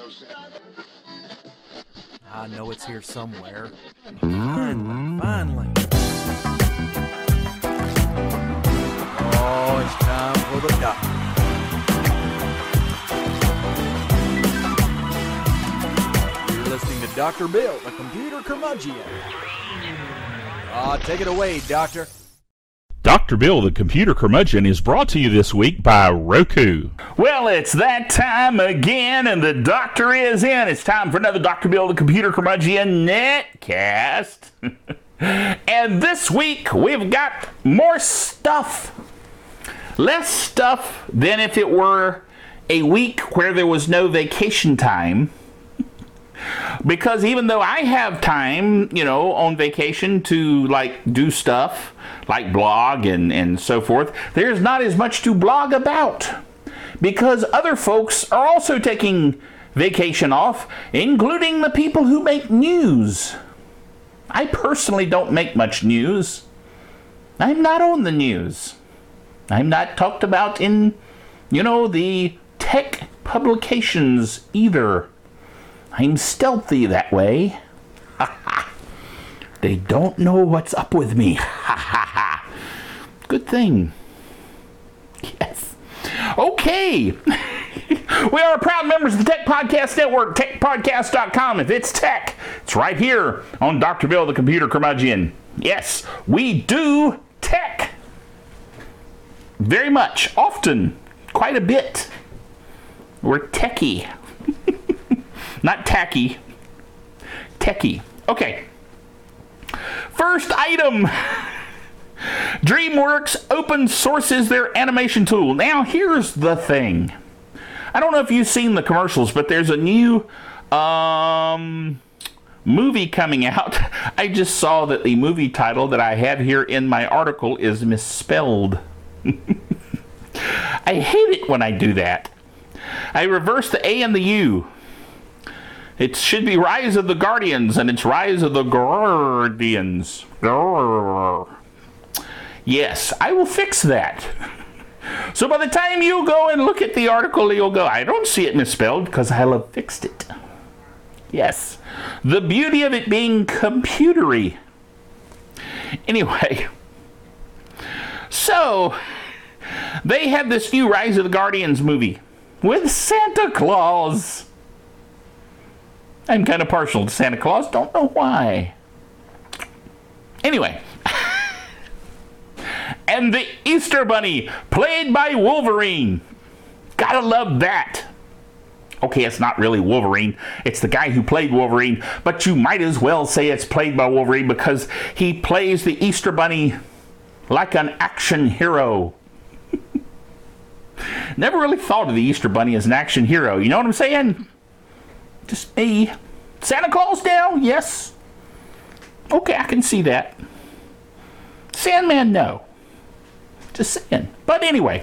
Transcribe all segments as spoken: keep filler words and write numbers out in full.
I know it's here somewhere. Finally, finally. Oh, it's time for the doctor. You're listening to Doctor Bill, the computer curmudgeon. Ah, take it away, Doctor. Doctor Bill, the computer curmudgeon, is brought to you this week by Roku. Well, it's that time again, and the doctor is in. It's time for another Doctor Bill, the computer curmudgeon netcast. And this week, we've got more stuff. Less stuff than if it were a week where there was no vacation time. Because even though I have time, you know, on vacation to, like, do stuff, like blog and, and so forth, there's not as much to blog about. Because other folks are also taking vacation off, including the people who make news. I personally don't make much news. I'm not on the news. I'm not talked about in, you know, the tech publications either. I'm stealthy that way. Ha ha. They don't know what's up with me. Ha ha ha. Good thing. Yes. Okay. We are proud members of the Tech Podcast Network, tech podcast dot com. If it's tech, it's right here on Doctor Bill, the computer curmudgeon. Yes, we do tech. Very much, often, quite a bit. We're techie. Not tacky. Techie. Okay. First item. DreamWorks open sources their animation tool. Now, here's the thing. I don't know if you've seen the commercials, but there's a new um, movie coming out. I just saw that the movie title that I have here in my article is misspelled. I hate it when I do that. I reverse the A and the U. It should be Rise of the Guardians, and it's Rise of the Guardians. Yes, I will fix that. So by the time you go and look at the article, you'll go, I don't see it misspelled, because I'll have fixed it. Yes. The beauty of it being computery. Anyway. So, they have this new Rise of the Guardians movie with Santa Claus. I'm kind of partial to Santa Claus. Don't know why. Anyway. And the Easter Bunny, played by Wolverine. Gotta love that. Okay, it's not really Wolverine. It's the guy who played Wolverine. But you might as well say it's played by Wolverine because he plays the Easter Bunny like an action hero. Never really thought of the Easter Bunny as an action hero. You know what I'm saying? Just me. Santa Claus now? Yes. Okay, I can see that. Sandman, no. Just saying. But anyway,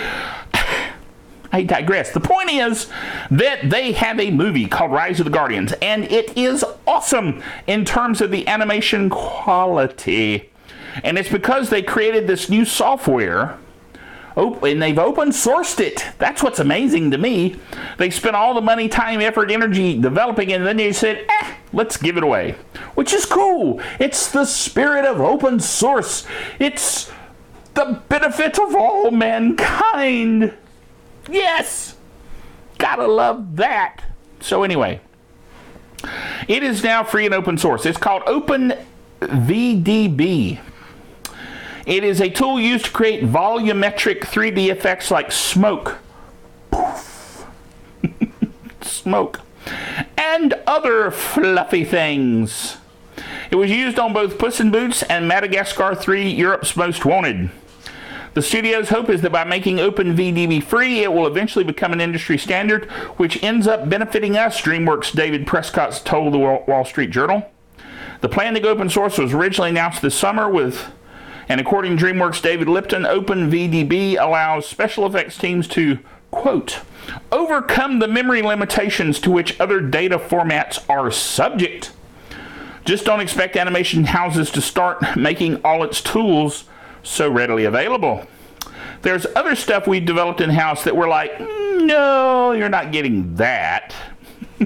I digress. The point is that they have a movie called Rise of the Guardians, and it is awesome in terms of the animation quality. And it's because they created this new software. Oh, and they've open sourced it. That's what's amazing to me. They spent all the money, time, effort, energy developing it, and then they said, eh, let's give it away. Which is cool. It's the spirit of open source. It's the benefit of all mankind. Yes. Gotta love that. So anyway, it is now free and open source. It's called OpenVDB. It is a tool used to create volumetric three D effects like smoke, poof, smoke, and other fluffy things. It was used on both Puss in Boots and Madagascar three, Europe's Most Wanted. The studio's hope is that by making OpenVDB free, it will eventually become an industry standard, which ends up benefiting us, DreamWorks' David Prescott told the Wall Street Journal. The plan to go open source was originally announced this summer with... And according to DreamWorks' David Lipton, OpenVDB allows special effects teams to, quote, overcome the memory limitations to which other data formats are subject. Just don't expect animation houses to start making all its tools so readily available. There's other stuff we developed in-house that we're like, no, you're not getting that.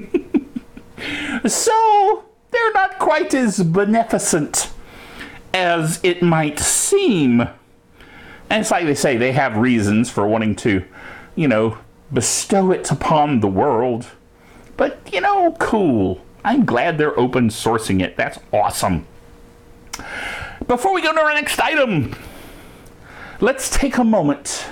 So they're not quite as beneficent as it might seem. And it's like they say, they have reasons for wanting to, you know, bestow it upon the world. But, you know, cool. I'm glad they're open sourcing it. That's awesome. Before we go to our next item, let's take a moment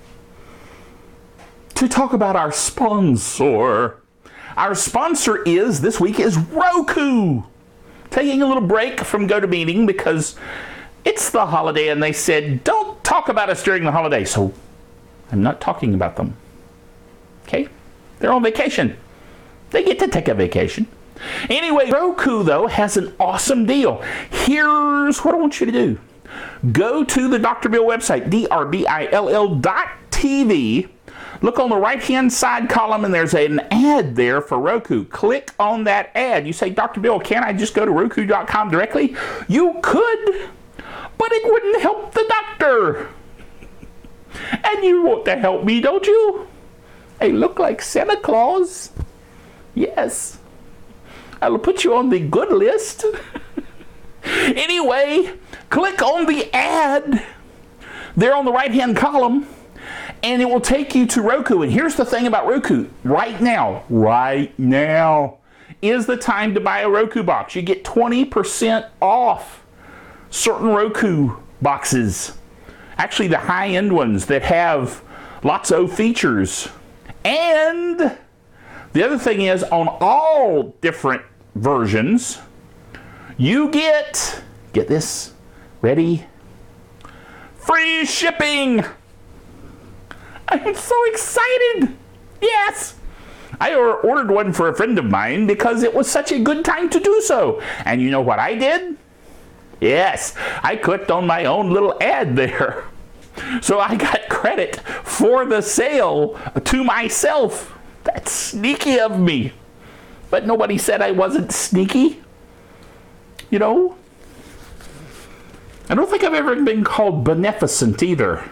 to talk about our sponsor. Our sponsor is, this week, is Roku. Taking a little break from GoToMeeting because it's the holiday and they said, don't talk about us during the holiday. So I'm not talking about them. Okay? They're on vacation. They get to take a vacation. Anyway, Roku, though, has an awesome deal. Here's what I want you to do. Go to the Doctor Bill website, D R B I L L dot T V. Look on the right-hand side column, and there's an ad there for Roku. Click on that ad. You say, Doctor Bill, can't I just go to Roku dot com directly? You could, but it wouldn't help the doctor. And you want to help me, don't you? I look like Santa Claus. Yes. I'll put you on the good list. Anyway, click on the ad there on the right-hand column, and it will take you to Roku. And here's the thing about Roku. Right now, right now is the time to buy a Roku box. You get twenty percent off certain Roku boxes. Actually, the high-end ones that have lots of features. And the other thing is, on all different versions, you get, get this, ready, free shipping. I'm so excited. Yes. I ordered one for a friend of mine because it was such a good time to do so. And you know what I did? Yes, I clicked on my own little ad there. So I got credit for the sale to myself. That's sneaky of me. But nobody said I wasn't sneaky. You know? I don't think I've ever been called beneficent either.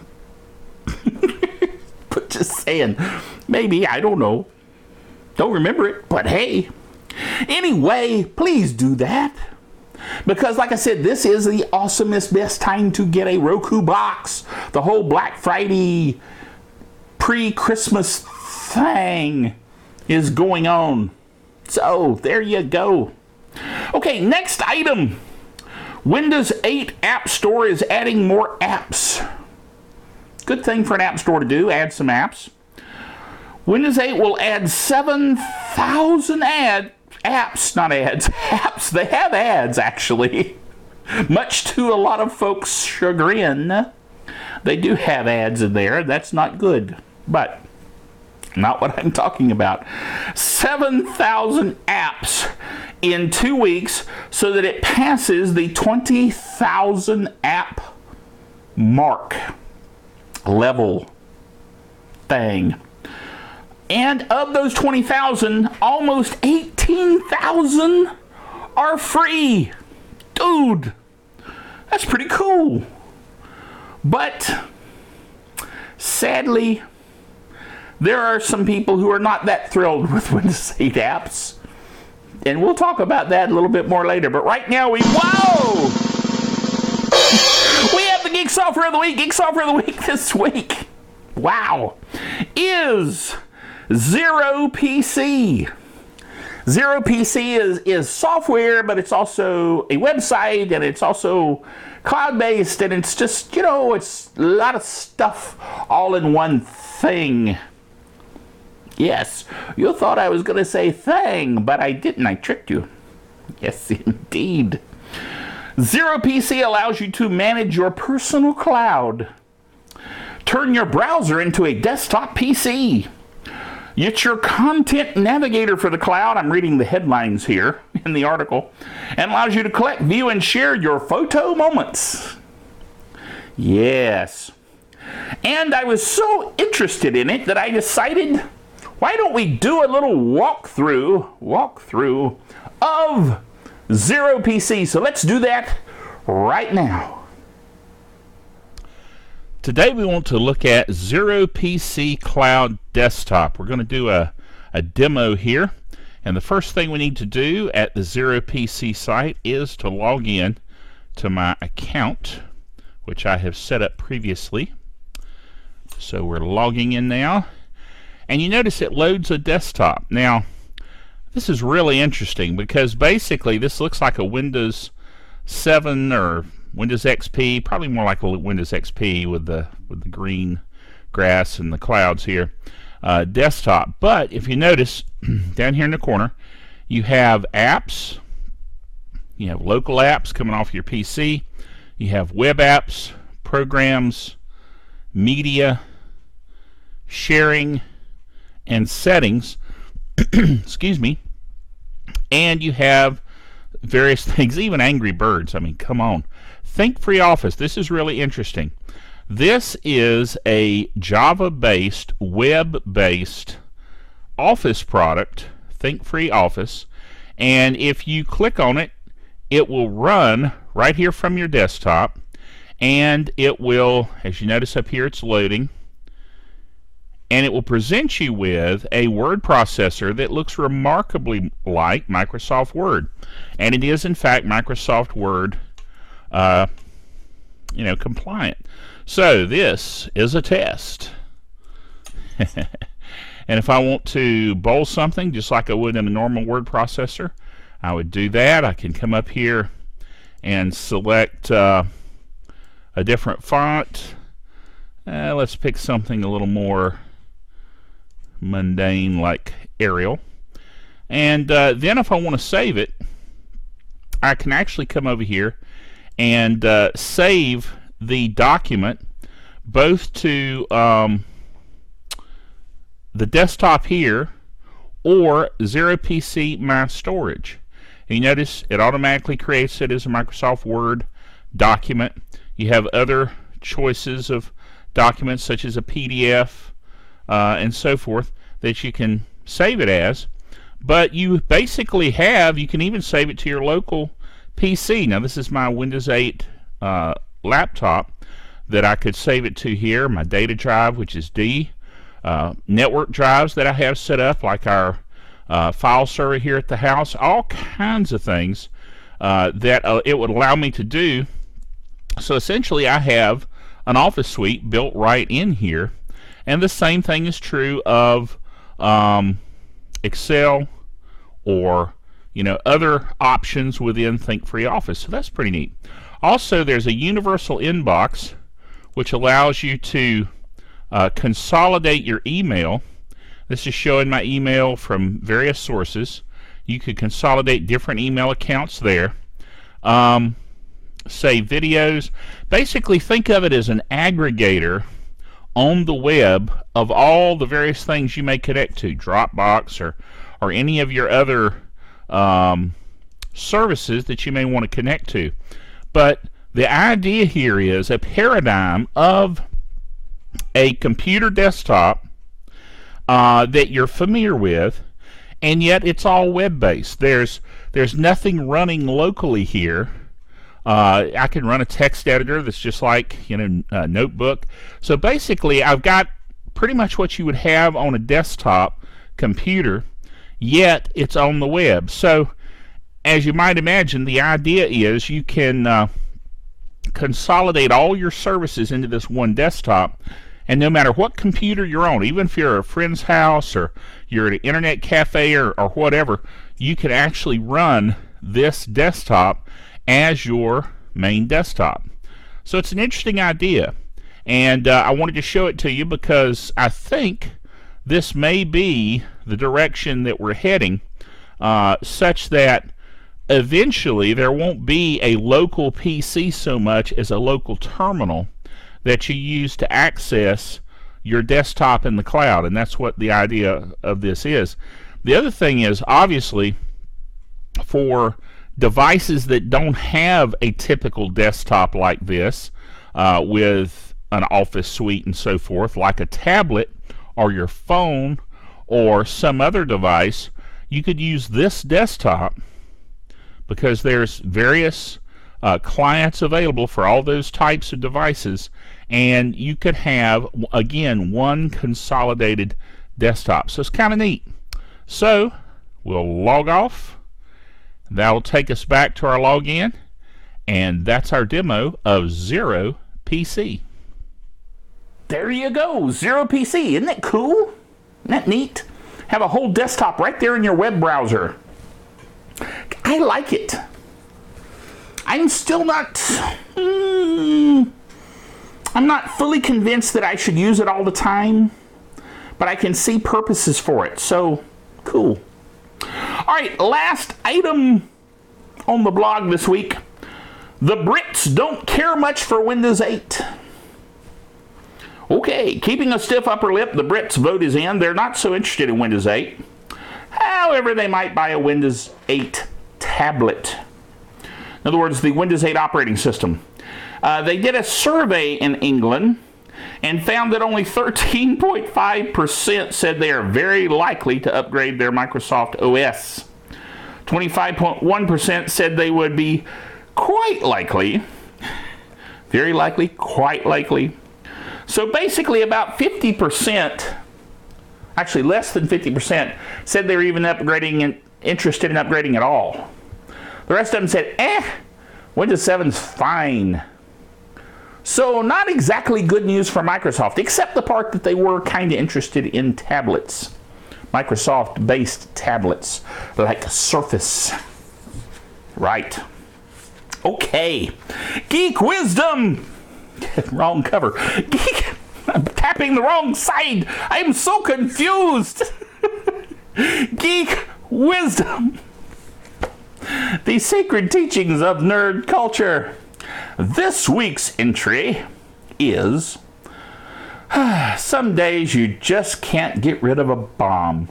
But just saying. Maybe, I don't know. Don't remember it, but hey. Anyway, please do that. Because like I said, this is the awesomest, best time to get a Roku box. The whole Black Friday pre-Christmas thing is going on. So, there you go. Okay, next item. Windows eight App Store is adding more apps. Good thing for an app store to do, add some apps. Windows eight will add seven thousand ad apps, not ads, apps. They have ads, actually. Much to a lot of folks' chagrin. They do have ads in there. That's not good. But not what I'm talking about. seven thousand apps in two weeks so that it passes the twenty thousand app mark level thing. And of those twenty thousand, almost eighteen thousand are free. Dude, that's pretty cool. But sadly, there are some people who are not that thrilled with Windows eight apps. And we'll talk about that a little bit more later. But right now, we, whoa! We have the Geek Software of the Week. Geek Software of the Week this week, wow, is Zero P C. Zero P C is, is software, but it's also a website, and it's also cloud-based, and it's just, you know, it's a lot of stuff all in one thing. Yes, you thought I was going to say thing, but I didn't. I tricked you. Yes, indeed. Zero P C allows you to manage your personal cloud. Turn your browser into a desktop P C. It's your content navigator for the cloud. I'm reading the headlines here in the article. And allows you to collect, view, and share your photo moments. Yes. And I was so interested in it that I decided, why don't we do a little walkthrough, walkthrough of Zero P C. So let's do that right now. Today we want to look at Zero P C Cloud Desktop. We're going to do a, a demo here. And the first thing we need to do at the Zero P C site is to log in to my account, which I have set up previously. So we're logging in now, and you notice it loads a desktop. Now this is really interesting because basically this looks like a Windows seven or Windows X P, probably more like a Windows X P with the with the green grass and the clouds here, uh, desktop. But if you notice down here in the corner, you have apps, you have local apps coming off your P C, you have web apps, programs, media, sharing, and settings. Excuse me. And you have various things, even Angry Birds. I mean, come on. ThinkFreeOffice. This is really interesting. This is a Java-based, web-based Office product, ThinkFreeOffice. And if you click on it, it will run right here from your desktop. And it will, as you notice up here, it's loading. And it will present you with a word processor that looks remarkably like Microsoft Word. And it is, in fact, Microsoft Word uh, you know, compliant. So this is a test. And if I want to bold something, just like I would in a normal word processor, I would do that. I can come up here and select uh, a different font. Uh, let's pick something a little more mundane like Arial. And uh, then if I want to save it, I can actually come over here and uh, save the document both to um, the desktop here or Zero P C My Storage. And you notice it automatically creates it as a Microsoft Word document. You have other choices of documents such as a P D F uh, and so forth that you can save it as. But you basically have, you can even save it to your local P C. Now this is my Windows eight uh, laptop that I could save it to here, my data drive, which is D, uh, network drives that I have set up, like our uh, file server here at the house, all kinds of things uh, that uh, it would allow me to do. So essentially I have an office suite built right in here, and the same thing is true of um, Excel or you know other options within ThinkFreeOffice. So that's pretty neat. Also, there's a universal inbox which allows you to uh, consolidate your email. This is showing my email from various sources. You could consolidate different email accounts there. Um, save videos. Basically, think of it as an aggregator on the web of all the various things you may connect to, Dropbox or or any of your other um, services that you may want to connect to. But the idea here is a paradigm of a computer desktop uh, that you're familiar with, and yet it's all web-based. There's there's nothing running locally here. Uh, I can run a text editor that's just like you know a notebook. So basically, I've got pretty much what you would have on a desktop computer, yet it's on the web. So as you might imagine, the idea is you can uh, consolidate all your services into this one desktop, and no matter what computer you're on, even if you're at a friend's house or you're at an internet cafe or, or whatever, you can actually run this desktop as your main desktop. So it's an interesting idea, and uh, I wanted to show it to you because I think this may be the direction that we're heading, uh, such that eventually there won't be a local P C so much as a local terminal that you use to access your desktop in the cloud, and that's what the idea of this is. The other thing is, obviously, for devices that don't have a typical desktop like this uh, with an office suite and so forth, like a tablet or your phone or some other device, you could use this desktop because there's various uh, clients available for all those types of devices, and you could have, again, one consolidated desktop. So it's kind of neat. So We'll log off. That'll take us back to our login. And that's our demo of Zero P C. There you go, Zero P C. Isn't that cool? Isn't that neat? Have a whole desktop right there in your web browser. I like it. I'm still not... Mm, I'm not fully convinced that I should use it all the time, but I can see purposes for it, so cool. All right, last item on the blog this week. The Brits don't care much for Windows eight. Okay, keeping a stiff upper lip, the Brits vote is in. They're not so interested in Windows eight. However, they might buy a Windows eight tablet. In other words, the Windows eight operating system. Uh, they did a survey in England and found that only thirteen point five percent said they are very likely to upgrade their Microsoft O S. twenty-five point one percent said they would be quite likely. Very likely, quite likely. So basically about fifty percent, actually less than fifty percent, said they were even upgrading and interested in upgrading at all. The rest of them said, eh, Windows seven's fine. So not exactly good news for Microsoft, except the part that they were kind of interested in tablets. Microsoft-based tablets, like Surface. Right. Okay. Geek Wisdom. Wrong cover. Geek. I'm tapping the wrong side. I'm so confused. Geek Wisdom. The sacred teachings of nerd culture. This week's entry is some days you just can't get rid of a bomb.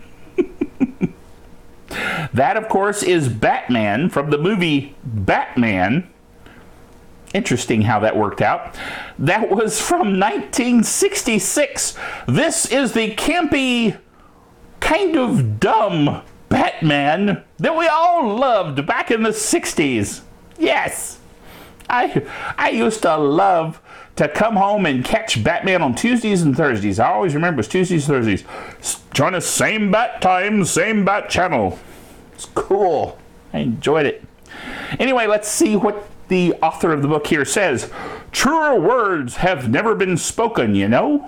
That, of course, is Batman from the movie Batman. Interesting how that worked out. That was from nineteen sixty-six. This is the campy, kind of dumb Batman that we all loved back in the sixties. Yes. I I used to love to come home and catch Batman on Tuesdays and Thursdays. I always remember it was Tuesdays and Thursdays. Join us same bat time, same bat channel. It's cool. I enjoyed it. Anyway, let's see what the author of the book here says. Truer words have never been spoken, you know.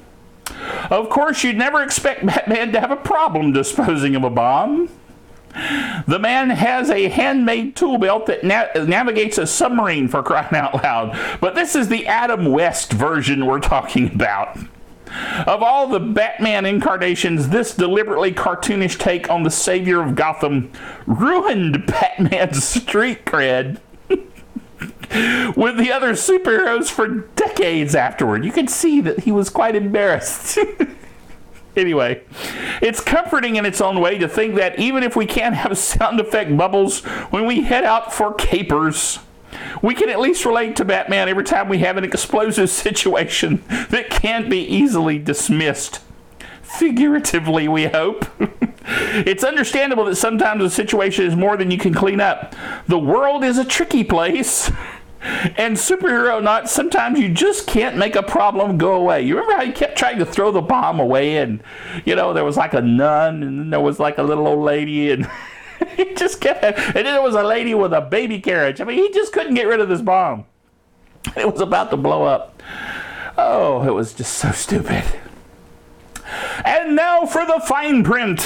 Of course, you'd never expect Batman to have a problem disposing of a bomb. The man has a handmade tool belt that na- navigates a submarine, for crying out loud. But this is the Adam West version we're talking about. Of all the Batman incarnations, this deliberately cartoonish take on the savior of Gotham ruined Batman's street cred with the other superheroes for decades afterward. You could see that he was quite embarrassed. Anyway, it's comforting in its own way to think that even if we can't have sound effect bubbles when we head out for capers, we can at least relate to Batman every time we have an explosive situation that can't be easily dismissed. Figuratively, we hope. It's understandable that sometimes a situation is more than you can clean up. The world is a tricky place. And superhero not, sometimes you just can't make a problem go away. You remember how you kept trying to throw the bomb away and, you know, there was like a nun and then there was like a little old lady and he just kept, and then there was a lady with a baby carriage. I mean, he just couldn't get rid of this bomb. It was about to blow up. Oh, it was just so stupid. And now for the fine print.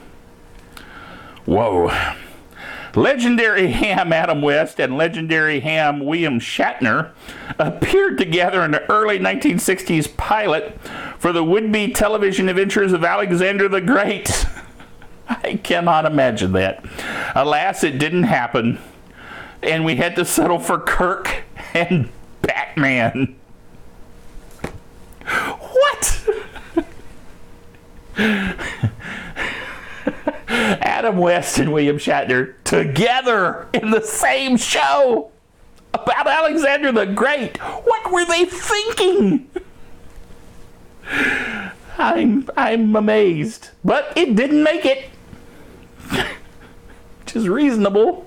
Whoa. Legendary ham Adam West and legendary ham William Shatner appeared together in the early nineteen sixties pilot for the would-be television adventures of Alexander the Great. I cannot imagine that. Alas, it didn't happen. And we had to settle for Kirk and Batman. What? Adam West and William Shatner together in the same show about Alexander the Great. What were they thinking? I'm I'm amazed, but it didn't make it, which is reasonable.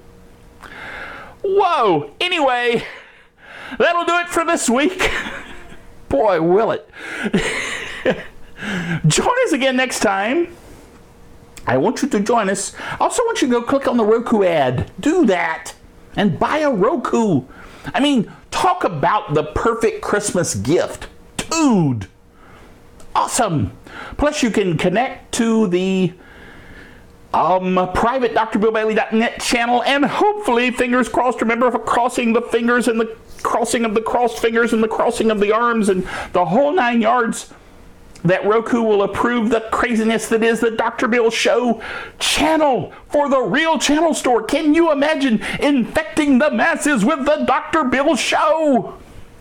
Whoa. Anyway, that'll do it for this week. Boy, will it. Join us again next time I want you to join us. I also want you to go click on the Roku ad. Do that and buy a Roku. I mean, talk about the perfect Christmas gift. Dude, awesome. Plus, you can connect to the um, private D R Bill Bailey dot net channel, and hopefully, fingers crossed, remember crossing the fingers and the crossing of the crossed fingers and the crossing of the arms and the whole nine yards, that Roku will approve the craziness that is the Doctor Bill Show channel for the real channel store. Can you imagine infecting the masses with the Doctor Bill Show?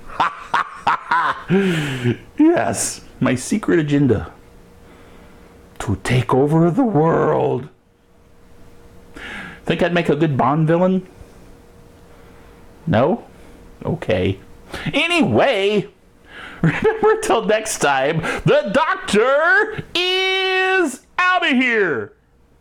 Yes, my secret agenda. To take over the world. Think I'd make a good Bond villain? No? Okay. Anyway, remember, till next time, the Doctor is out of here.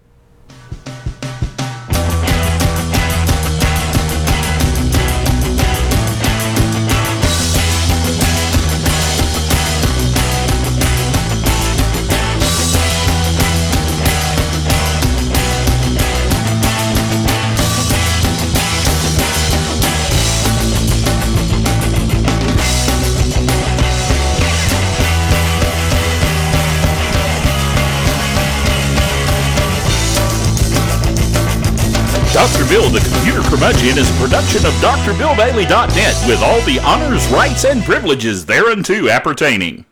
Doctor Bill, the Computer Curmudgeon, is a production of D R Bill Bailey dot net with all the honors, rights, and privileges thereunto appertaining.